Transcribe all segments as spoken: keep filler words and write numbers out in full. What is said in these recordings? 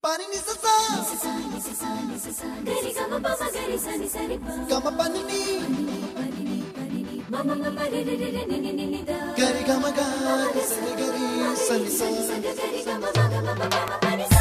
Pani ni sa sa, ni sa ni sa ni sa gari ga ma pa ma gari sa ni sa ri pa ga ma pani ni, pani ni pani ni ma ma ma ma re re re ni ni ni ni da gari ga ma ga ni sa ni gari sa ni sa gari ga ma ma ga ma pa ma pa ni sa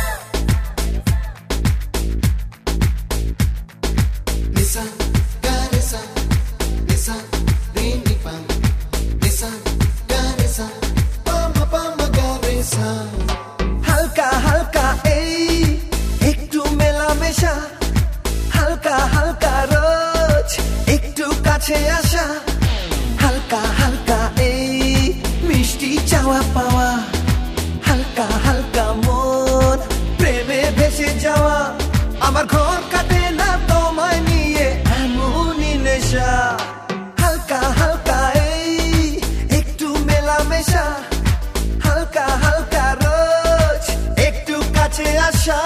ni sa gari sa ni sa re ni pa ni sa gari sa pa ma pa ma gari sa হালকা হালকা এই একটু মেলামেশা হালকা হালকা রোজ একটু কাছে আসা হালকা হালকা এই মিষ্টি চাওয়া পাওয়া হালকা হালকা মন প্রেমে ভেসে যাওয়া আমার ঘর কাটে না তোমায় নিয়ে এমনই নেশা হালকা হালকা এই একটু মেলামেশা হালকা হালকা রোজ একটু কাছে আসা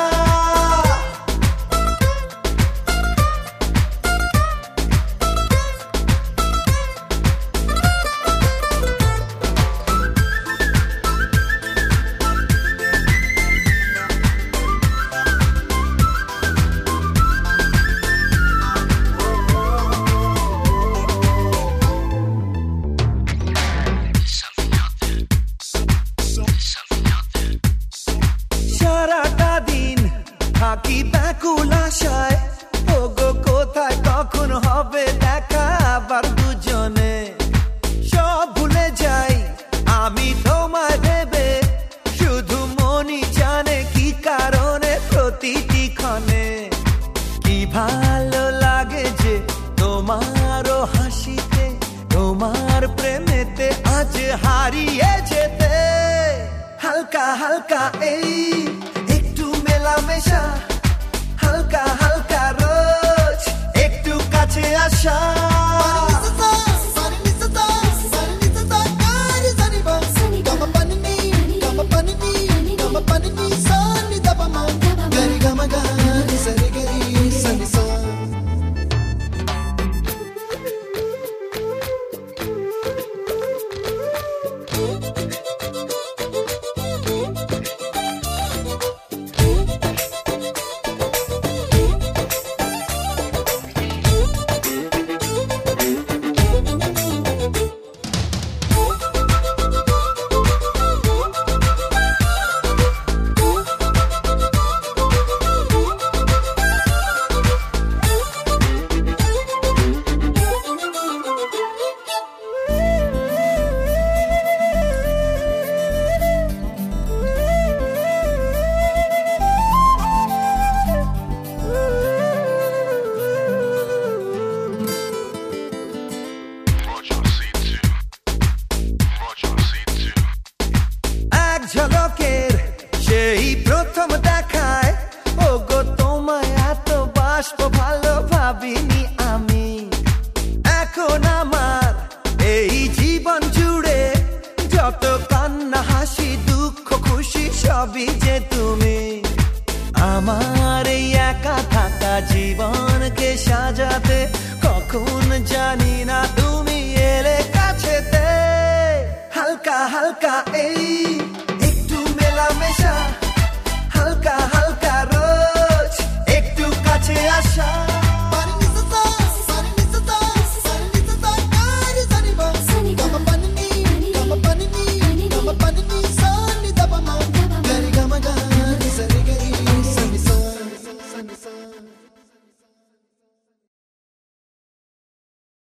সারাটা দিন থাকি ব্যাকুল আশায় ওগো কোথায় কখন হবে দেখা আবার দুজনে সব ভুলে যাই আমি তোমায় ভেবে শুধু মনই জানে কি কারণে প্রতিটি ক্ষণে কি ভালো লাগে যে তোমারও হাসিতে তোমার প্রেমেতে আজ হারিয়ে যেতে হালকা হালকা এই একটু মেলামেশা হালকা হালকা রোজ একটু কাছে আসা pani ni sa sa, pani ni sa sa, pani ni sa sa, gari sa ni pa, ga ma pani ni, ga ma pani ni, ga ma pani ni sa ni da pa ma, gari ga ma ga ni sa ni gari sa ni sa. এক ঝলকের সেই প্রথম দেখায় ওগো তোমায় এত বাষ্প ভালো ভাবিনি আমি এখন আমার এই জীবন জুড়ে যত কান্না হাসি দুঃখ খুশি সবই যে তুমি আমার এই একা থাকা জীবনকে সাজাতে কখন জানি না তুমি এলে কাছেতে হালকা হালকা এই